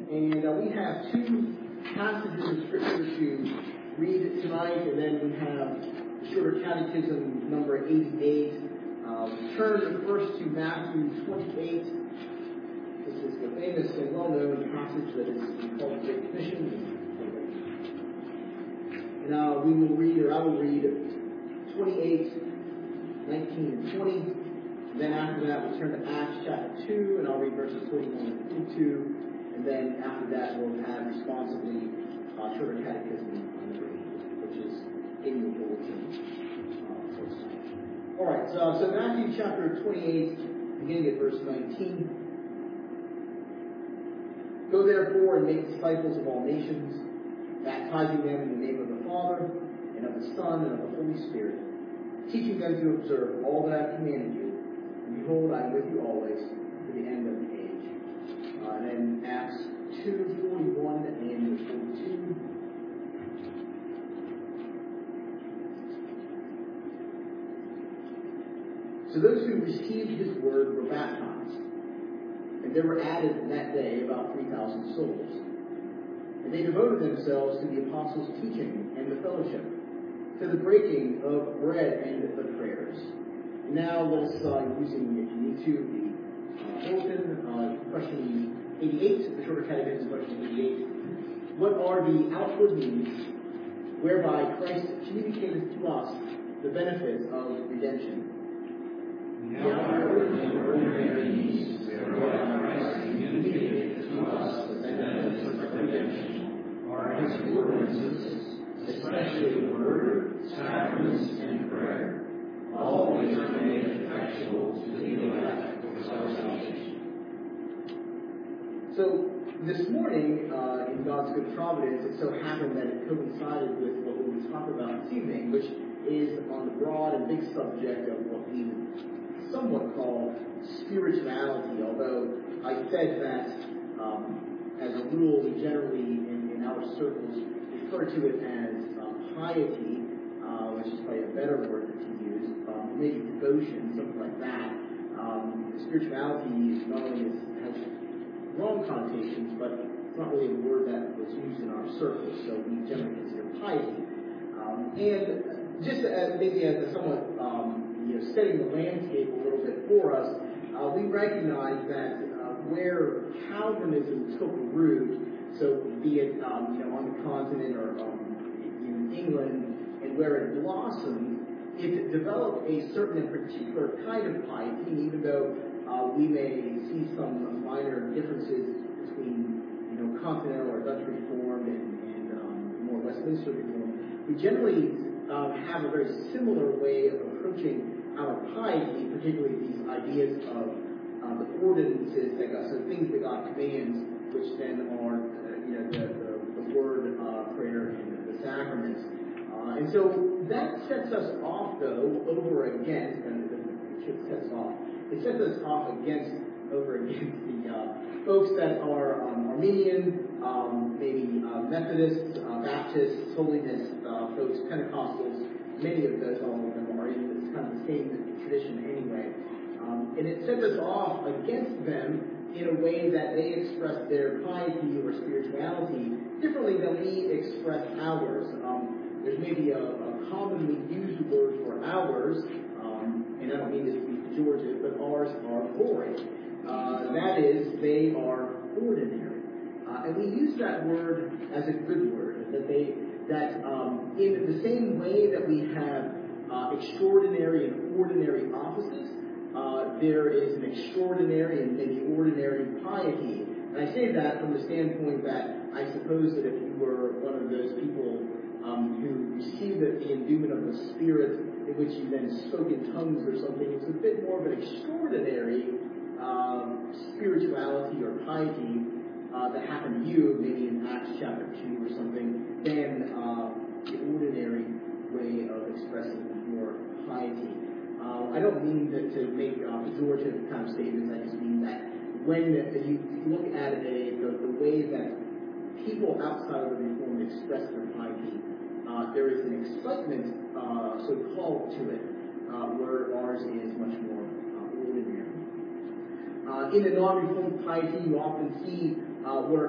And we have two passages of Scripture to read tonight, and then we have the Shorter Catechism number 88. Turn first to Matthew 28. This is the famous and well-known passage that is called the Great Commission. And I will read 28, 19, and 20. And then after that, we'll turn to Acts chapter 2, and I'll read verses 41 and 52. And then after that, we'll have responsibly Shorter Catechism number 8, which is in the bulletin. All right, so Matthew chapter 28, beginning at verse 19. Go therefore and make disciples of all nations, baptizing them in the name of the Father, and of the Son, and of the Holy Spirit, teaching them to observe all that I have commanded you. And behold, I am with you always to the end of the age. And then Acts 2:41 and 42. So those who received his word were baptized, and there were added in that day about 3,000 souls. And they devoted themselves to the apostles' teaching and the fellowship, to the breaking of bread and the prayers. And now let us, using YouTube, the bulletin, question 88, the Shorter Catechism, question 88. What are the outward means whereby Christ communicated to us the benefits of redemption? The outward and ordinary means whereby Christ communicated to us the benefits of redemption are his ordinances, especially the word, sacraments, and prayer, all which are made effectual to the elect for salvation. So this morning, in God's good providence, it so happened that it coincided with what we will talk about this evening, which is on the broad and big subject of what we somewhat call spirituality, although I said that as a rule we generally in our circles refer to it as piety, which is probably a better word to use, maybe devotion, something like that. Spirituality not only has wrong connotations, but it's not really a word that was used in our circles, so we generally consider piety. And just maybe as a somewhat setting the landscape a little bit for us, we recognize that where Calvinism took root, so be it on the continent or in England, and where it blossomed, it developed a certain and particular kind of piety, even though we may see some minor differences between continental or Dutch Reformed and more Westminster Reformed. We generally have a very similar way of approaching our piety, particularly these ideas of the ordinances that God, so things that God commands, which then are the word, prayer, and the sacraments. And so that sets us off, though, over against, and it should set us off. It sets us off over against the folks that are Armenian, maybe Methodists, Baptists, Holiness folks, Pentecostals. Many of those, all of them, are in this kind of the same tradition anyway. And it sets us off against them in a way that they express their piety or spirituality differently than we express ours. There's maybe a commonly used word for ours, and I don't mean this to be pejorative, but ours are void. That is, they are ordinary. And we use that word as a good word, that in the same way that we have extraordinary and ordinary offices, there is an extraordinary and maybe ordinary piety. And I say that from the standpoint that I suppose that if you were one of those people who received the endowment of the Spirit, in which you then spoke in tongues or something, it's a bit more of an extraordinary spirituality or piety that happened to you, maybe in Acts chapter 2 or something, than the ordinary way of expressing your piety. I don't mean to make pejorative kind of statements. I just mean that when you look at the way that people outside of the Reformed express their piety, there is an excitement so-called to it, where ours is much more ordinary. In the non-Reformed piety, you often see what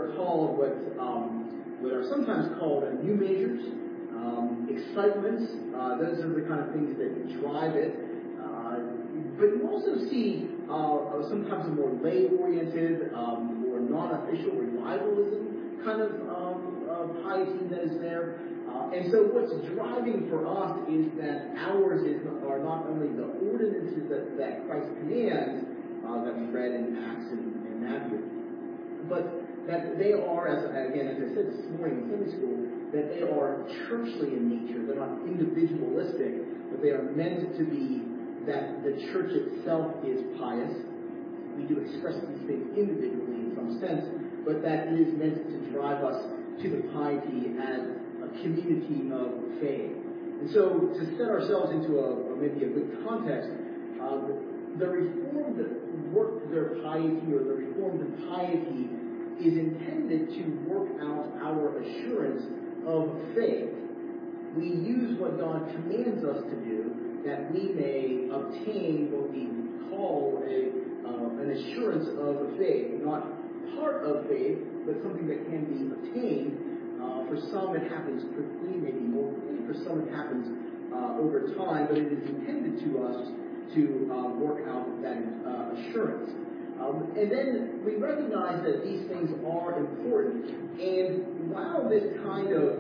are sometimes called new measures, excitements. Those are the kind of things that drive it. But you also see sometimes a more lay-oriented or non-official revivalism kind of piety that is there. And so what's driving for us is that ours are not only the ordinances that Christ commands, that we read in Acts and Matthew, but that they are, as I said this morning in Sunday school, that they are churchly in nature. They're not individualistic, but they are meant to be that the church itself is pious. We do express these things individually in some sense, but that it is meant to drive us to the piety as a community of faith. And so to set ourselves into maybe a good context, the Reformed work their piety, or the Reformed piety is intended to work out our assurance of faith. We use what God commands us to do that we may obtain what we call an assurance of faith, not part of faith, but something that can be obtained. For some it happens quickly, maybe more quickly. For some it happens over time, but it is intended to us to work out that assurance. And then we recognize that these things are important. And while this kind of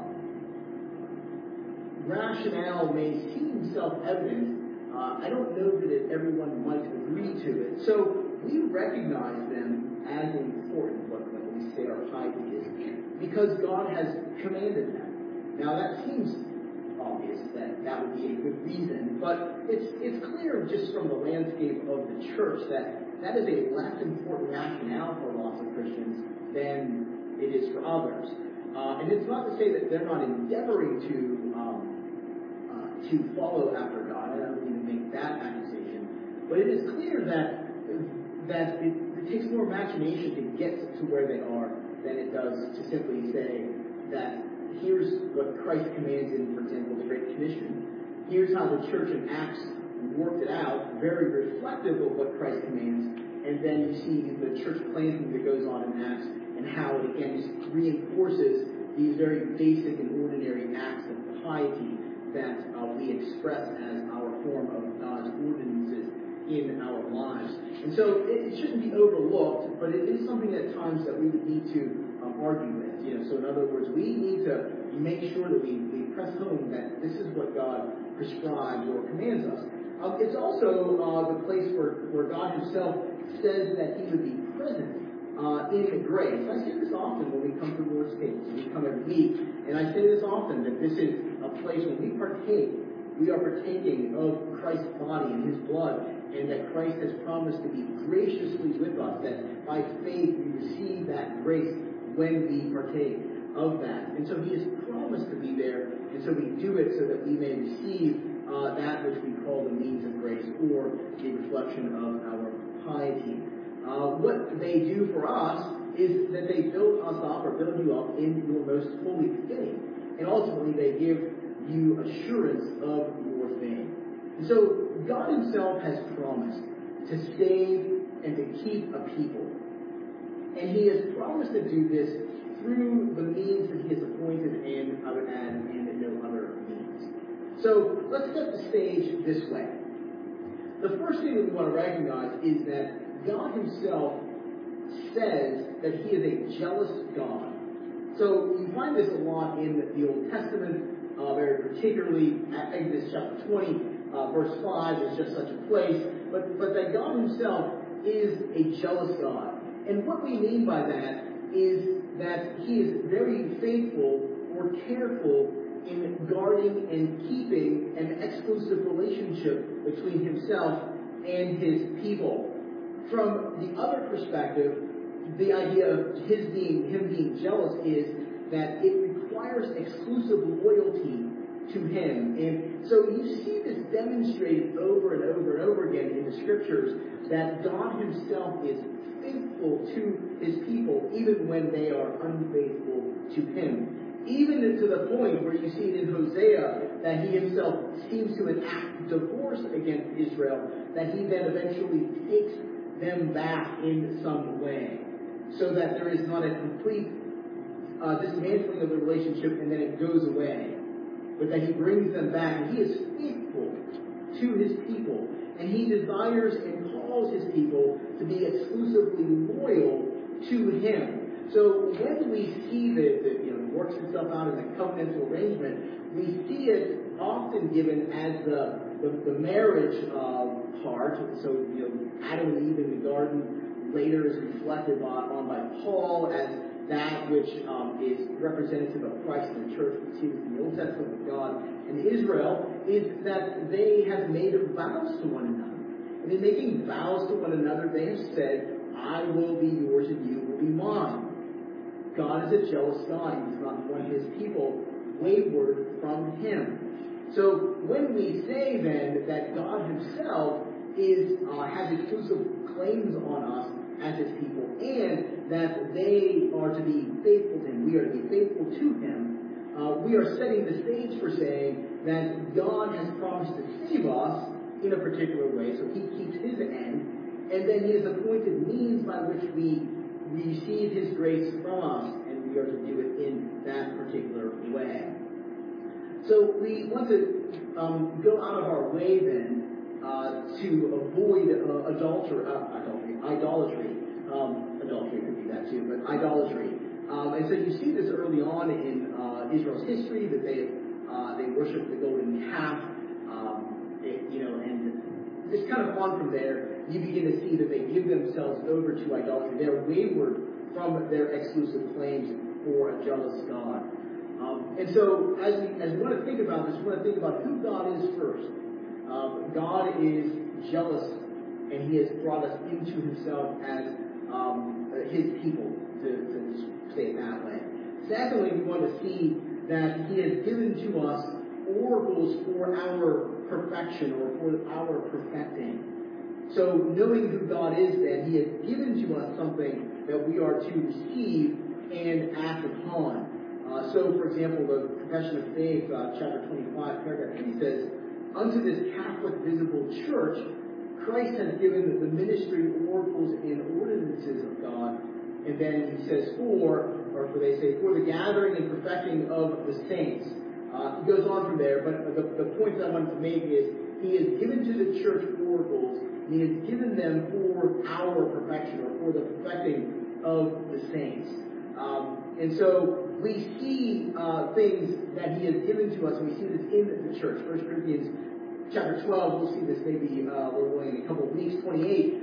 rationale may seem self-evident, I don't know that everyone might agree to it. So we recognize them as important, what we say our piety is, because God has commanded them. Now that seems obvious that would be a good reason, but it's clear just from the landscape of the church that is a less important rationale for lots of Christians than it is for others. And it's not to say that they're not endeavoring to follow after God. I don't even make that accusation. But it is clear that it takes more imagination to get to where they are than it does to simply say that here's what Christ commands in, for example, the Great Commission. Here's how the church in Acts worked it out, very reflective of what Christ commands. And then you see the church planting that goes on in Acts and how it, again, just reinforces these very basic and ordinary acts of piety that we express as our form of God's ordinances in our lives. And so it shouldn't be overlooked, but it is something at times that we would need to argue with. So in other words, we need to make sure that we press home that this is what God prescribes or commands us. It's also the place where God himself says that he would be present in grace. I say this often when we come to the Lord's table. We come every week, and I say this often, that this is a place when we partake. We are partaking of Christ's body and his blood, and that Christ has promised to be graciously with us, that by faith we receive that grace when we partake of that. And so he has promised to be there, and so we do it so that we may receive that which we call the means of grace, or the reflection of our piety. What they do for us is that they build us up, or build you up in your most holy faith. And ultimately they give you assurance of your faith. And so God himself has promised to save and to keep a people. And he has promised to do this through the means that he has appointed, and I would add, and no other means. So let's set the stage this way. The first thing that we want to recognize is that God himself says that he is a jealous God. So you find this a lot in the Old Testament, very particularly at Exodus chapter 20, verse 5 is just such a place, but that God himself is a jealous God. And what we mean by that is that he is very faithful or careful in guarding and keeping an exclusive relationship between himself and his people. From the other perspective, the idea of him being jealous is that it requires exclusive loyalty to him. And so you see this demonstrated over and over and over again in the scriptures, that God himself is faithful to his people even when they are unfaithful to him. Even to the point where you see it in Hosea that he himself seems to enact divorce against Israel, that he then eventually takes them back in some way. so that there is not a complete dismantling of the relationship and then it goes away, but that he brings them back, and he is faithful to his people, and he desires and calls his people to be exclusively loyal to him. So when we see that it works itself out in a covenantal arrangement, we see it often given as the marriage part. So Adam and Eve in the garden later is reflected on by Paul as that which is representative of Christ and the church. We see this in the Old Testament with God and Israel, is that they have made vows to one another. And in making vows to one another, they have said, I will be yours and you will be mine. God is a jealous God. He does not want his people wayward from him. So when we say then that God himself has exclusive claims on us as his people, and that they are to be faithful to him, we are to be faithful to him, we are setting the stage for saying that God has promised to save us in a particular way, so he keeps his end, and then he has appointed means by which we receive his grace from us, and we are to do it in that particular way. So we want to go out of our way then to avoid idolatry. Adultery could be that too, but idolatry. And so you see this early on in Israel's history, that they worship the golden calf, and just kind of on from there, you begin to see that they give themselves over to idolatry. They're wayward from their exclusive claims for a jealous God. And so as we want to think about this, we want to think about who God is first. God is jealous, and he has brought us into himself as his people, to say it that way. Secondly, we want to see that he has given to us oracles for our perfection, or for our perfecting. So knowing who God is, then, he has given to us something that we are to receive and act upon. So, for example, the Confession of Faith, chapter 25, paragraph 3 says, unto this Catholic visible church, Christ has given the ministry, oracles, and ordinances of God. And then he says, for the gathering and perfecting of the saints. He goes on from there, but the point that I wanted to make is, he has given to the church oracles, and he has given them for our perfection, or for the perfecting of the saints. And so we see things that he has given to us, and we see this in the church. 1 Corinthians chapter 12, we'll see this maybe we're going in a couple of weeks, 28.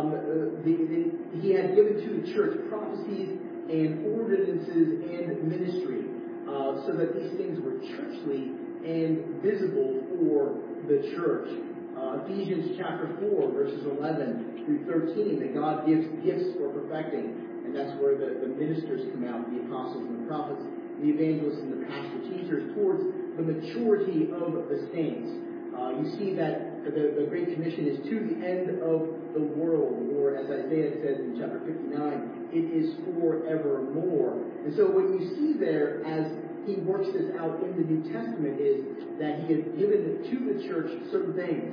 He has given to the church prophecies and ordinances and ministry, so that these things were churchly and visible for the church. Ephesians chapter 4, verses 11 through 13, that God gives gifts for perfecting. And that's where the ministers come out, the apostles and the prophets, the evangelists and the pastor teachers, towards the maturity of the saints. You see that the Great Commission is to the end of the world, or as Isaiah says in chapter 59, it is forevermore. And so what you see there as he works this out in the New Testament is that he has given to the church certain things.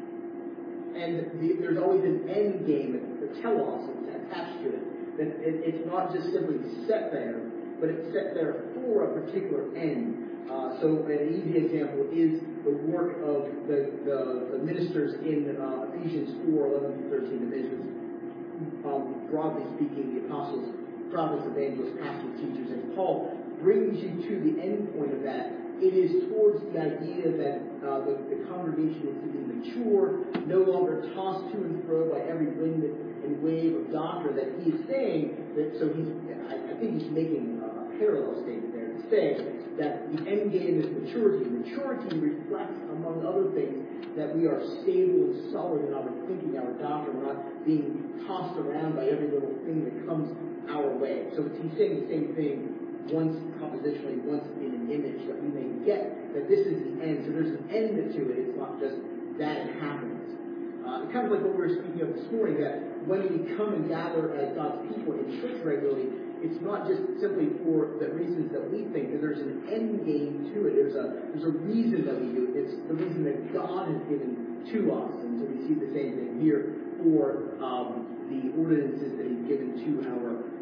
And there's always an end game, the telos attached to it. That it's not just simply set there, but it's set there for a particular end. So an easy example is the work of the ministers in Ephesians 4, 11 through 13, the ministers, broadly speaking, the apostles, prophets, evangelists, pastors, teachers, and Paul brings you to the end point of that. It is towards the idea that the congregation is to be mature, no longer tossed to and fro by every wind and wave of doctrine, that he's saying that. So I think he's making a parallel statement there to say that the end game is maturity. Maturity reflects, among other things, that we are stable and solid in our thinking, our doctrine, not being tossed around by every little thing that comes our way. So he's saying the same thing once propositionally, once in an image, that we may get that this is the end. So there's an end to it. It's not just that it happens. Kind of like what we were speaking of this morning, that when we come and gather as God's people in church regularly, it's not just simply for the reasons that we think. That there's an end game to it. There's a reason that we do it. It's the reason that God has given to us. And so we see the same thing here for the ordinances that he's given to our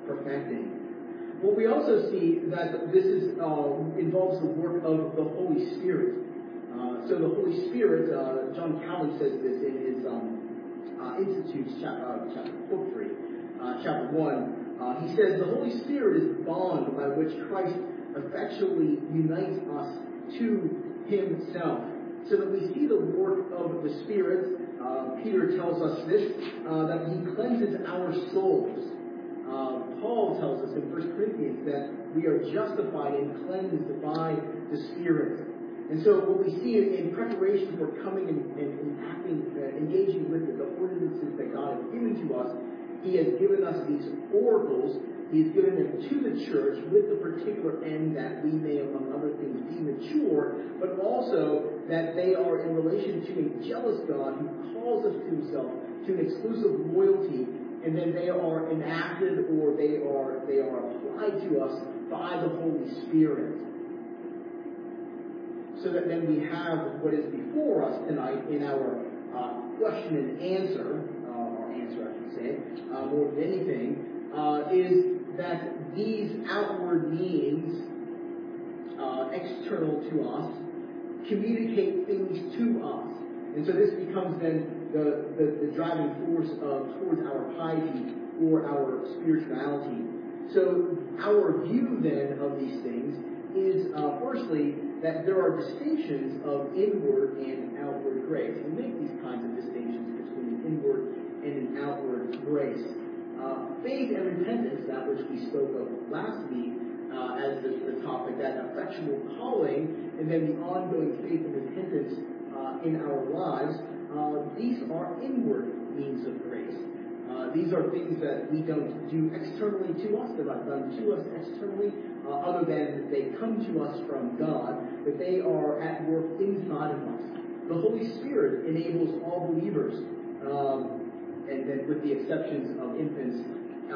perfecting. Well, we also see that this is involves the work of the Holy Spirit. So the Holy Spirit, John Calvin says this in his Institutes, book 3, chapter 1. He says, the Holy Spirit is the bond by which Christ effectually unites us to himself. So that we see the work of the Spirit. Peter tells us this, that he cleanses our souls. Paul tells us in 1 Corinthians that we are justified and cleansed by the Spirit. And so what we see in preparation for coming and acting, engaging with the ordinances that God has given to us, he has given us these oracles. He has given them to the church with the particular end that we may, among other things, be mature, but also that they are in relation to a jealous God who calls us to himself to an exclusive loyalty, and then they are enacted or they are applied to us by the Holy Spirit. So that then we have what is before us tonight in our question and answer, or answer I should say, more than anything, is that these outward means, external to us, communicate things to us. And so this becomes then the driving force towards our piety or our spirituality. So our view then of these things is, firstly, that there are distinctions of inward and outward grace. We make these kinds of distinctions between an inward and an outward grace. Faith and repentance, that which we spoke of last week as the topic, that effectual calling, and then the ongoing faith and repentance in our lives, these are inward means of grace. These are things that we don't do externally to us. They're not done to us externally, other than they come to us from God, but they are at work inside of us. The Holy Spirit enables all believers, and then with the exceptions of infants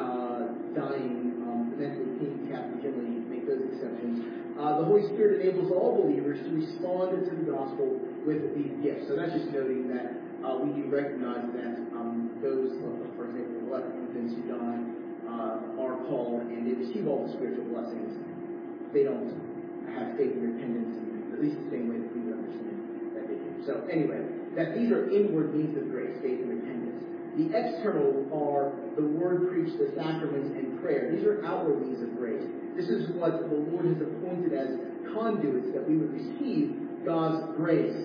dying, mentally handicapped, we generally make those exceptions. The Holy Spirit enables all believers to respond to the gospel with these gifts. So that's just noting that we do recognize that those, for example, 11 infants who die are called and they receive all the spiritual blessings. They don't have faith and repentance in at least the same way that we would understand that they do. So anyway, that these are inward means of grace, faith and repentance. The external are the word preached, the sacraments, and prayer. These are outward means of grace. This is what the Lord has appointed as conduits that we would receive God's grace.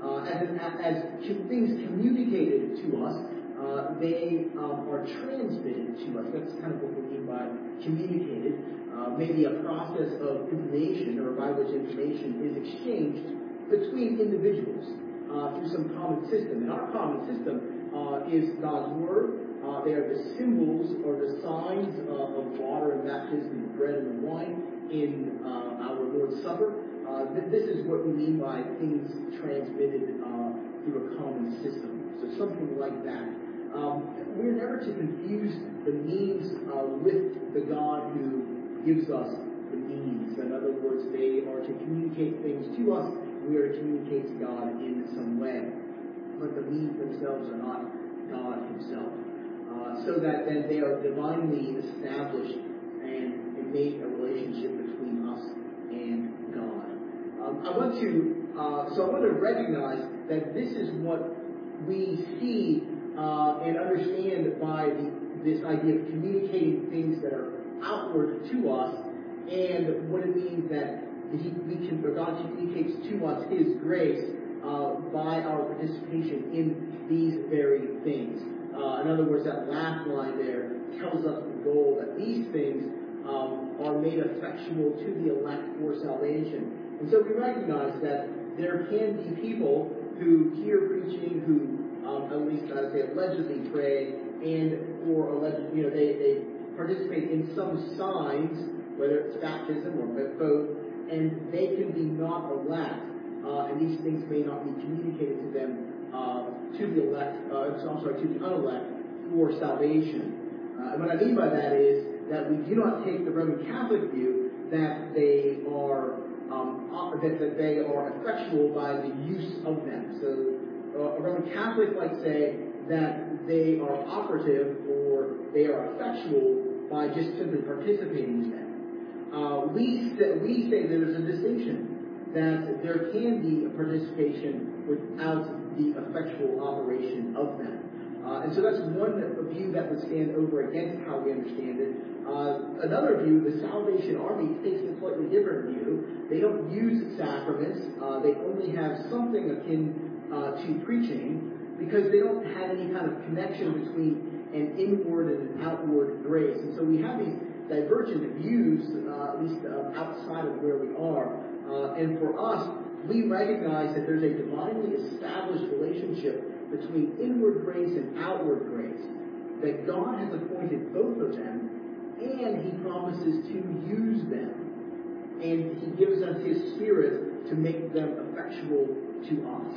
As things communicated to us, they are transmitted to us. That's kind of what we mean by communicated. Maybe a process of information, or by which information is exchanged between individuals through some common system. And our common system is God's Word. They are the symbols or the signs of water and baptism, the bread and the wine in our Lord's Supper. This is what we mean by things transmitted through a common system. So something like that. We're never to confuse the means with the God who gives us the means. In other words, they are to communicate things to us. We are to communicate to God in some way. But the means themselves are not God himself. So that then they are divinely established and make a relationship between us and God. I want to recognize that this is what we see and understand by this idea of communicating things that are outward to us, and what it means that God communicates to us His grace by our participation in these very things. In other words, that last line there tells us the goal that these things are made effectual to the elect for salvation. And so we recognize that there can be people who hear preaching, who at least I would say allegedly pray, or allegedly, they participate in some signs, whether it's baptism or both, and they can be not elect, and these things may not be communicated to them to the unelect for salvation. And what I mean by that is that we do not take the Roman Catholic view that they are effectual by the use of them. So a Roman Catholic might say that they are operative or they are effectual by just simply participating in them. We say there's a distinction, that there can be a participation without the effectual operation of them. And so that's one view that would stand over against how we understand it. Another view, the Salvation Army, takes a slightly different view. They don't use sacraments. They only have something akin to preaching, because they don't have any kind of connection between an inward and an outward grace. And so we have these divergent views, at least outside of where we are. And for us, we recognize that there's a divinely established relationship between inward grace and outward grace, that God has appointed both of them, and He promises to use them. And He gives us His Spirit to make them effectual to us.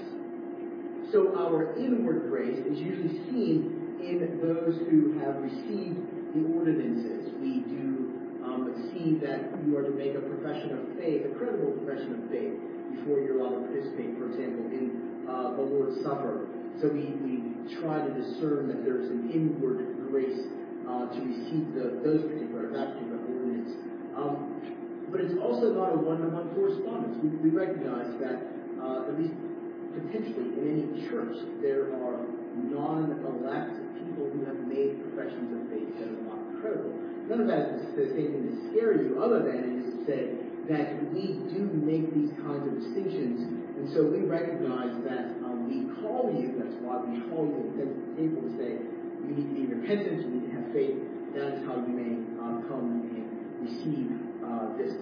So our inward grace is usually seen in those who have received the ordinances. We do see that you are to make a profession of faith, a credible profession of faith, before you're allowed to participate, for example, in the Lord's Supper. So we try to discern that there's an inward grace to receive that particular ordinance. But it's also not a one-to-one correspondence. We recognize that, at least potentially in any church, there are non-elect people who have made professions of faith that are not credible. None of that is to say anything to scare you, other than it is to say that we do make these kinds of distinctions, and so we recognize that we call you, that's why we call you at the table to say, you need to be repentant, you need to have faith. That is how you may come and receive this,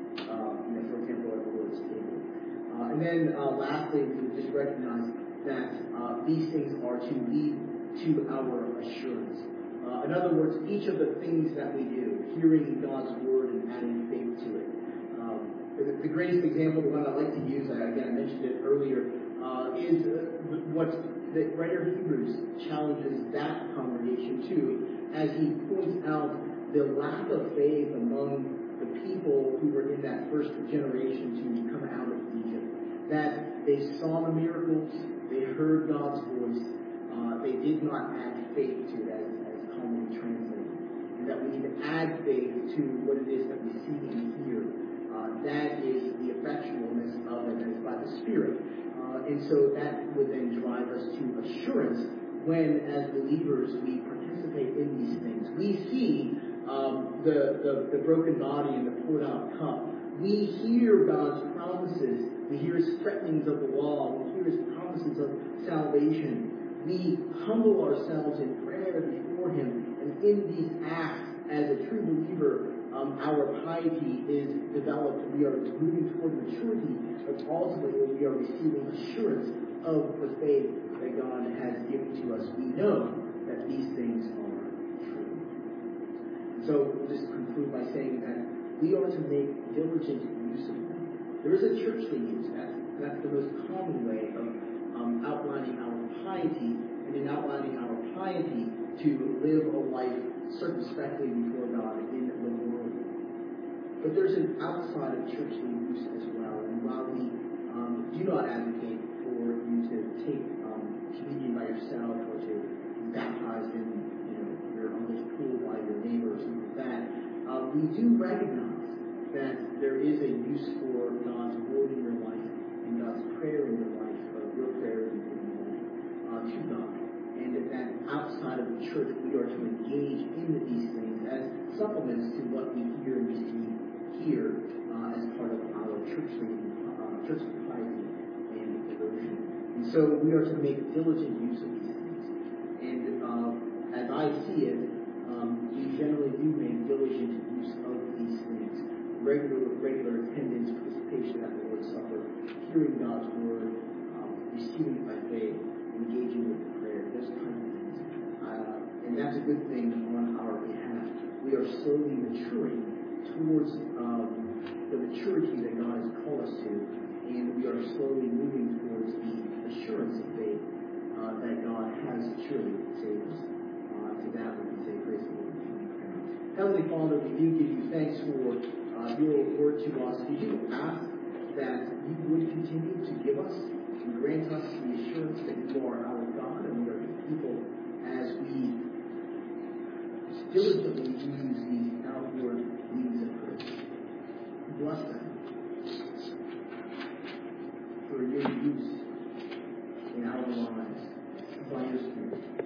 for example, at the Lord's table. And then lastly, we just recognize that these things are to lead to our assurance. In other words, each of the things that we do, hearing God's word and adding faith to it. The greatest example, the one I like to use, I mentioned it earlier, is what the writer of Hebrews challenges that congregation to, as he points out the lack of faith among the people who were in that first generation to come out of Egypt. That they saw the miracles, they heard God's voice, they did not add faith to it, as commonly translated. And that we need to add faith to what it is that we see and hear. That is the effectualness of it, and it's by the Spirit. And so that would then drive us to assurance when, as believers, we participate in these things. We see the broken body and the poured out cup. We hear God's promises. We hear His threatenings of the law. We hear His promises of salvation. We humble ourselves in prayer before Him. And in these acts, as a true believer, our piety is developed. We are moving toward maturity, but ultimately we are receiving assurance of the faith that God has given to us. We know that these things are true. So we'll just conclude by saying that we are to make diligent use of them. There is a churchly use. That's the most common way of outlining our piety, and in outlining our piety to live a life circumspectly before God in the world. But there's an outside of churchly use as well. And while we do not advocate for you to take communion by yourself or to be baptized in your uncle's pool by your neighbor or something like that, we do recognize that there is a use for God's word in your life and God's prayer in your life, your prayer in your life to God. And that outside of the church, we are to engage in these things as supplements to what we hear and receive here as part of our churchly piety and devotion. And so we are to make diligent use of these things. And as I see it, we generally do make diligent use of these things. Regular attendance, participation at the Lord's Supper, hearing God's word, receiving it by faith, engaging with prayer, those kinds of things. And that's a good thing on our behalf. We are slowly maturing towards the maturity that God has called us to, and we are slowly moving towards the assurance of faith that God has surely saved us. To that we can say, praise the Lord. Heavenly Father, we do give you thanks for your word to us. We do ask that you would continue to give us and grant us the assurance that you are our God and we are your people as we diligently use these outward means of grace. Bless them for your use in our lives by your Spirit.